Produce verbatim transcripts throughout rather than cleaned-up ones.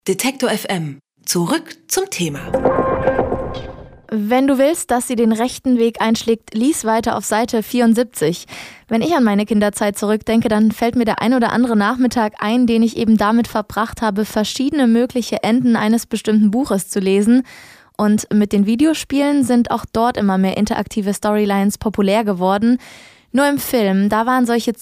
Detektor F M. Zurück zum Thema. Wenn du willst, dass sie den rechten Weg einschlägt, lies weiter auf Seite vierundsiebzig. Wenn ich an meine Kinderzeit zurückdenke, dann fällt mir der ein oder andere Nachmittag ein, den ich eben damit verbracht habe, verschiedene mögliche Enden eines bestimmten Buches zu lesen. Und mit den Videospielen sind auch dort immer mehr interaktive Storylines populär geworden. Nur im Film, da waren solche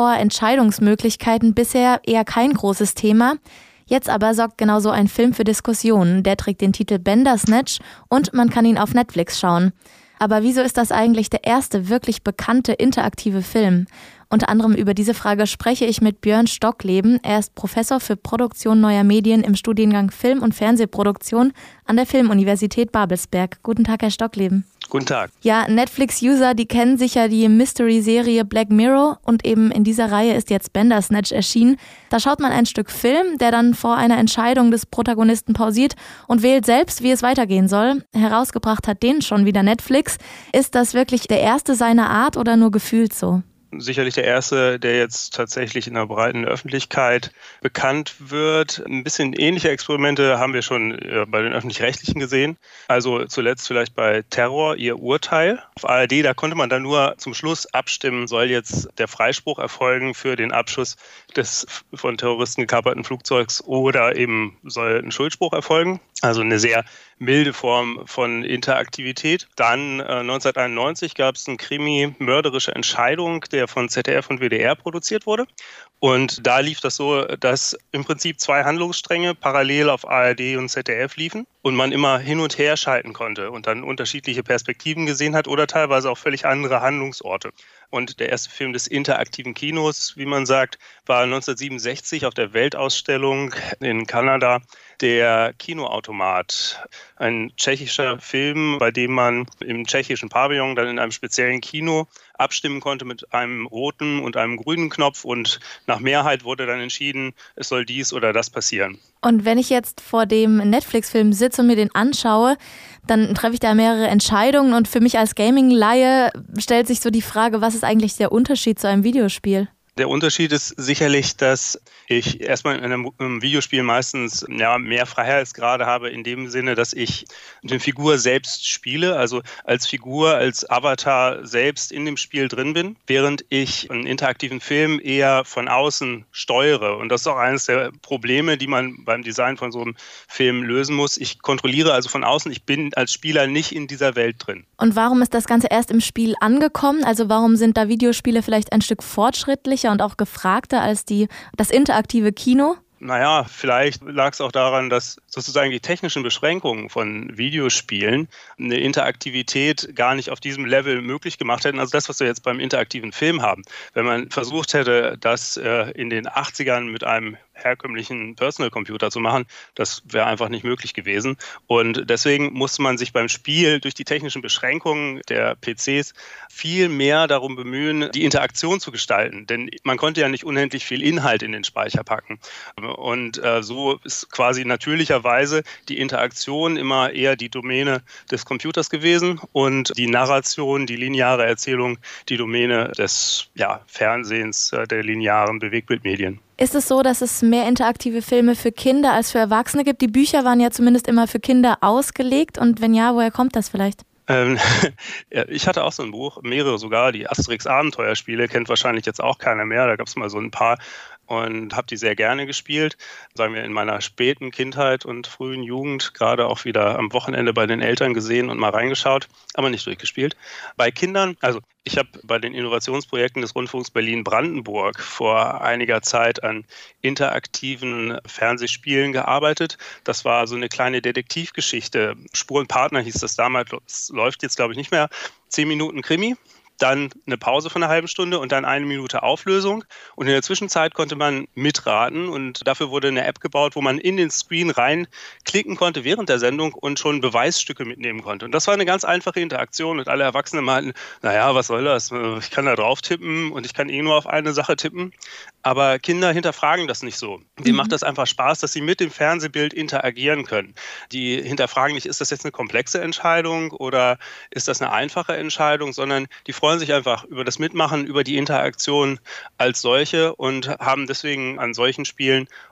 Zuschauer-Entscheidungsmöglichkeiten bisher eher kein großes Thema. Jetzt aber sorgt genau so ein Film für Diskussionen. Der trägt den Titel Bandersnatch und man kann ihn auf Netflix schauen. Aber wieso ist das eigentlich der erste wirklich bekannte interaktive Film? Unter anderem über diese Frage spreche ich mit Björn Stockleben. Er ist Professor für Produktion neuer Medien im Studiengang Film- und Fernsehproduktion an der Filmuniversität Babelsberg. Guten Tag, Herr Stockleben. Guten Tag. Ja, Netflix-User, die kennen sicher die Mystery-Serie Black Mirror und eben in dieser Reihe ist jetzt Bandersnatch erschienen. Da schaut man ein Stück Film, der dann vor einer Entscheidung des Protagonisten pausiert und wählt selbst, wie es weitergehen soll. Herausgebracht hat den schon wieder Netflix. Ist das wirklich der erste seiner Art oder nur gefühlt so? Sicherlich der erste, der jetzt tatsächlich in der breiten Öffentlichkeit bekannt wird. Ein bisschen ähnliche Experimente haben wir schon bei den Öffentlich-Rechtlichen gesehen. Also zuletzt vielleicht bei Terror, ihr Urteil. Auf A R D, da konnte man dann nur zum Schluss abstimmen, soll jetzt der Freispruch erfolgen für den Abschuss des von Terroristen gekaperten Flugzeugs oder eben soll ein Schuldspruch erfolgen. Also eine sehr milde Form von Interaktivität. Dann äh, neunzehnhunderteinundneunzig gab es einen Krimi Mörderische Entscheidung, der von Z D F und W D R produziert wurde. Und da lief das so, dass im Prinzip zwei Handlungsstränge parallel auf A R D und Z D F liefen und man immer hin und her schalten konnte und dann unterschiedliche Perspektiven gesehen hat oder teilweise auch völlig andere Handlungsorte. Und der erste Film des interaktiven Kinos, wie man sagt, war neunzehnhundertsiebenundsechzig auf der Weltausstellung in Kanada der Kinoautomat. Ein tschechischer Film, bei dem man im tschechischen Pavillon dann in einem speziellen Kino abstimmen konnte mit einem roten und einem grünen Knopf und nach Mehrheit wurde dann entschieden, es soll dies oder das passieren. Und wenn ich jetzt vor dem Netflix-Film sitze und mir den anschaue, dann treffe ich da mehrere Entscheidungen und für mich als Gaming-Laie stellt sich so die Frage, was ist eigentlich der Unterschied zu einem Videospiel? Der Unterschied ist sicherlich, dass ich erstmal in einem Videospiel meistens ja, mehr Freiheitsgrade habe, in dem Sinne, dass ich eine Figur selbst spiele, also als Figur, als Avatar selbst in dem Spiel drin bin, während ich einen interaktiven Film eher von außen steuere. Und das ist auch eines der Probleme, die man beim Design von so einem Film lösen muss. Ich kontrolliere also von außen, ich bin als Spieler nicht in dieser Welt drin. Und warum ist das Ganze erst im Spiel angekommen? Also warum sind da Videospiele vielleicht ein Stück fortschrittlicher und auch gefragter als die, das interaktive Kino? Naja, vielleicht lag es auch daran, dass sozusagen die technischen Beschränkungen von Videospielen eine Interaktivität gar nicht auf diesem Level möglich gemacht hätten. Also das, was wir jetzt beim interaktiven Film haben. Wenn man versucht hätte, das äh, in den achtzigern mit einem herkömmlichen Personal Computer zu machen, das wäre einfach nicht möglich gewesen. Und deswegen musste man sich beim Spiel durch die technischen Beschränkungen der P Cs viel mehr darum bemühen, die Interaktion zu gestalten. Denn man konnte ja nicht unendlich viel Inhalt in den Speicher packen. Und äh, so ist quasi natürlicherweise die Interaktion immer eher die Domäne des Computers gewesen und die Narration, die lineare Erzählung, die Domäne des ja, Fernsehens, äh, der linearen Bewegtbildmedien. Ist es so, dass es mehr interaktive Filme für Kinder als für Erwachsene gibt? Die Bücher waren ja zumindest immer für Kinder ausgelegt. Und wenn ja, woher kommt das vielleicht? Ähm, ja, ich hatte auch so ein Buch, mehrere sogar, die Asterix-Abenteuerspiele, kennt wahrscheinlich jetzt auch keiner mehr. Da gab es mal so ein paar und habe die sehr gerne gespielt. Sagen wir in meiner späten Kindheit und frühen Jugend, gerade auch wieder am Wochenende bei den Eltern gesehen und mal reingeschaut, aber nicht durchgespielt. Bei Kindern, also ich habe bei den Innovationsprojekten des Rundfunks Berlin-Brandenburg vor einiger Zeit an interaktiven Fernsehspielen gearbeitet. Das war so eine kleine Detektivgeschichte. Spur und Partner hieß das damals, das läuft jetzt glaube ich nicht mehr. Zehn Minuten Krimi. Dann eine Pause von einer halben Stunde und dann eine Minute Auflösung. Und in der Zwischenzeit konnte man mitraten und dafür wurde eine App gebaut, wo man in den Screen reinklicken konnte während der Sendung und schon Beweisstücke mitnehmen konnte. Und das war eine ganz einfache Interaktion und alle Erwachsenen meinten, naja, was soll das? Ich kann da drauf tippen und ich kann eh nur auf eine Sache tippen. Aber Kinder hinterfragen das nicht so. Denen macht das einfach Spaß, dass sie mit dem Fernsehbild interagieren können. Die hinterfragen nicht, ist das jetzt eine komplexe Entscheidung oder ist das eine einfache Entscheidung, sondern die freuen sich einfach über das Mitmachen, über die Interaktion als solche und haben deswegen an solchen Spielen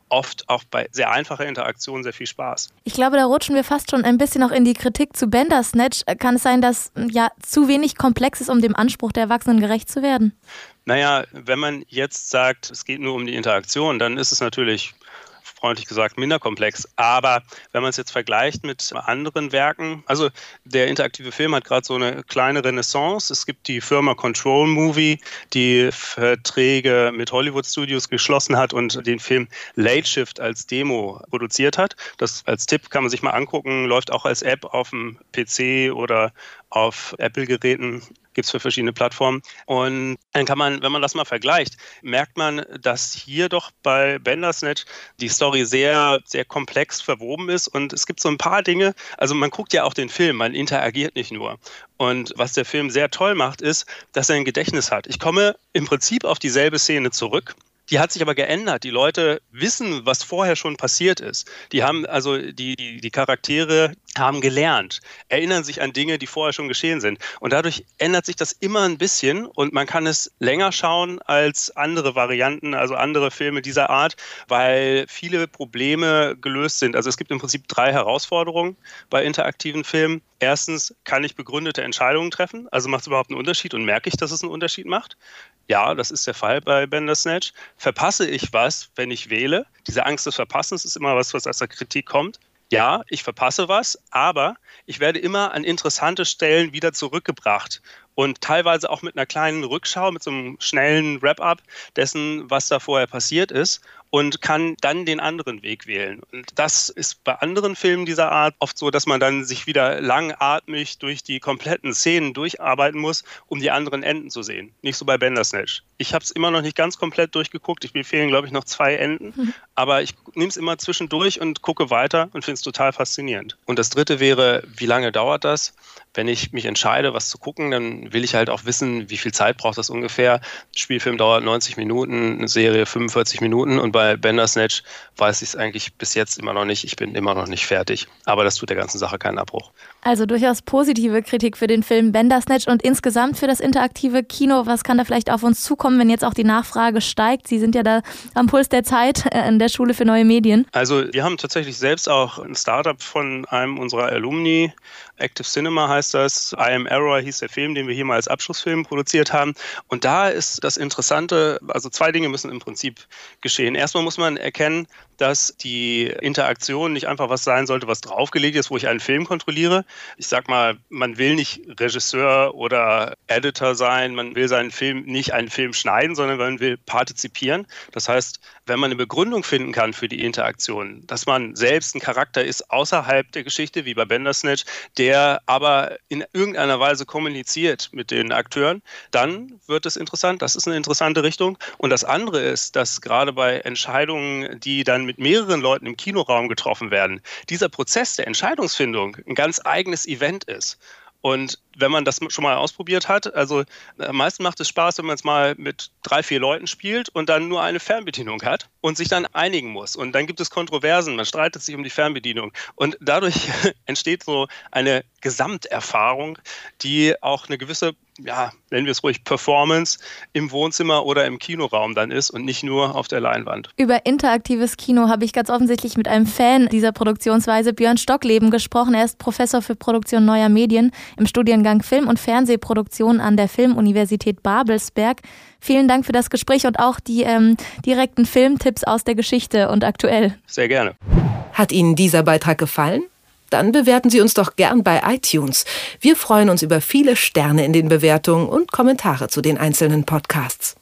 oft auch bei sehr einfacher Interaktion sehr viel Spaß. Ich glaube, da rutschen wir fast schon ein bisschen noch in die Kritik zu Bandersnatch. Kann es sein, dass ja zu wenig komplex ist, um dem Anspruch der Erwachsenen gerecht zu werden? Naja, wenn man jetzt sagt, es geht nur um die Interaktion, dann ist es natürlich freundlich gesagt minder komplex. Aber wenn man es jetzt vergleicht mit anderen Werken, also der interaktive Film hat gerade so eine kleine Renaissance. Es gibt die Firma Control Movie, die Verträge mit Hollywood Studios geschlossen hat und den Film Late Shift als Demo produziert hat. Das als Tipp kann man sich mal angucken, läuft auch als App auf dem P C oder auf Apple-Geräten. Gibt es für verschiedene Plattformen. Und dann kann man, wenn man das mal vergleicht, merkt man, dass hier doch bei Bandersnatch die Story sehr, sehr komplex verwoben ist. Und es gibt so ein paar Dinge, also man guckt ja auch den Film, man interagiert nicht nur. Und was der Film sehr toll macht, ist, dass er ein Gedächtnis hat. Ich komme im Prinzip auf dieselbe Szene zurück. Die hat sich aber geändert. Die Leute wissen, was vorher schon passiert ist. Die haben also die, die, die Charaktere haben gelernt, erinnern sich an Dinge, die vorher schon geschehen sind. Und dadurch ändert sich das immer ein bisschen und man kann es länger schauen als andere Varianten, also andere Filme dieser Art, weil viele Probleme gelöst sind. Also es gibt im Prinzip drei Herausforderungen bei interaktiven Filmen. Erstens, kann ich begründete Entscheidungen treffen? Also macht es überhaupt einen Unterschied und merke ich, dass es einen Unterschied macht? Ja, das ist der Fall bei Bandersnatch. Verpasse ich was, wenn ich wähle? Diese Angst des Verpassens ist immer was, was aus der Kritik kommt. Ja, ich verpasse was, aber ich werde immer an interessante Stellen wieder zurückgebracht und teilweise auch mit einer kleinen Rückschau, mit so einem schnellen Wrap-up dessen, was da vorher passiert ist und kann dann den anderen Weg wählen. Und das ist bei anderen Filmen dieser Art oft so, dass man dann sich wieder langatmig durch die kompletten Szenen durcharbeiten muss, um die anderen Enden zu sehen. Nicht so bei Bandersnatch. Ich habe es immer noch nicht ganz komplett durchgeguckt. Mir fehlen, glaube ich, noch zwei Enden. Mhm. Aber ich nehme es immer zwischendurch und gucke weiter und finde es total faszinierend. Und das Dritte wäre, wie lange dauert das? Wenn ich mich entscheide, was zu gucken, dann will ich halt auch wissen, wie viel Zeit braucht das ungefähr. Ein Spielfilm dauert neunzig Minuten, eine Serie fünfundvierzig Minuten und bei Bandersnatch weiß ich es eigentlich bis jetzt immer noch nicht. Ich bin immer noch nicht fertig. Aber das tut der ganzen Sache keinen Abbruch. Also durchaus positive Kritik für den Film Bandersnatch und insgesamt für das interaktive Kino. Was kann da vielleicht auf uns zukommen, wenn jetzt auch die Nachfrage steigt? Sie sind ja da am Puls der Zeit in der Schule für neue Medien. Also wir haben tatsächlich selbst auch ein Startup von einem unserer Alumni, Active Cinema heißt das. I Am Error hieß der Film, den wir hier mal als Abschlussfilm produziert haben. Und da ist das Interessante, also zwei Dinge müssen im Prinzip geschehen. Erstmal muss man erkennen, dass die Interaktion nicht einfach was sein sollte, was draufgelegt ist, wo ich einen Film kontrolliere. Ich sag mal, man will nicht Regisseur oder Editor sein, man will seinen Film nicht einen Film schneiden, sondern man will partizipieren. Das heißt, wenn man eine Begründung finden kann für die Interaktion, dass man selbst ein Charakter ist außerhalb der Geschichte, wie bei Bandersnatch, der aber in irgendeiner Weise kommuniziert mit den Akteuren, dann wird es interessant. Das ist eine interessante Richtung. Und das andere ist, dass gerade bei Entscheidungen, die dann mit mehreren Leuten im Kinoraum getroffen werden, dieser Prozess der Entscheidungsfindung ein ganz eigenes Event ist. Und wenn man das schon mal ausprobiert hat, also am meisten macht es Spaß, wenn man es mal mit drei, vier Leuten spielt und dann nur eine Fernbedienung hat und sich dann einigen muss. Und dann gibt es Kontroversen, man streitet sich um die Fernbedienung. Und dadurch entsteht so eine Gesamterfahrung, die auch eine gewisse, ja, nennen wir es ruhig, Performance im Wohnzimmer oder im Kinoraum dann ist und nicht nur auf der Leinwand. Über interaktives Kino habe ich ganz offensichtlich mit einem Fan dieser Produktionsweise, Björn Stockleben, gesprochen. Er ist Professor für Produktion neuer Medien im Studiengang Film- und Fernsehproduktion an der Filmuniversität Babelsberg. Vielen Dank für das Gespräch und auch die ähm, direkten Filmtipps aus der Geschichte und aktuell. Sehr gerne. Hat Ihnen dieser Beitrag gefallen? Dann bewerten Sie uns doch gern bei iTunes. Wir freuen uns über viele Sterne in den Bewertungen und Kommentare zu den einzelnen Podcasts.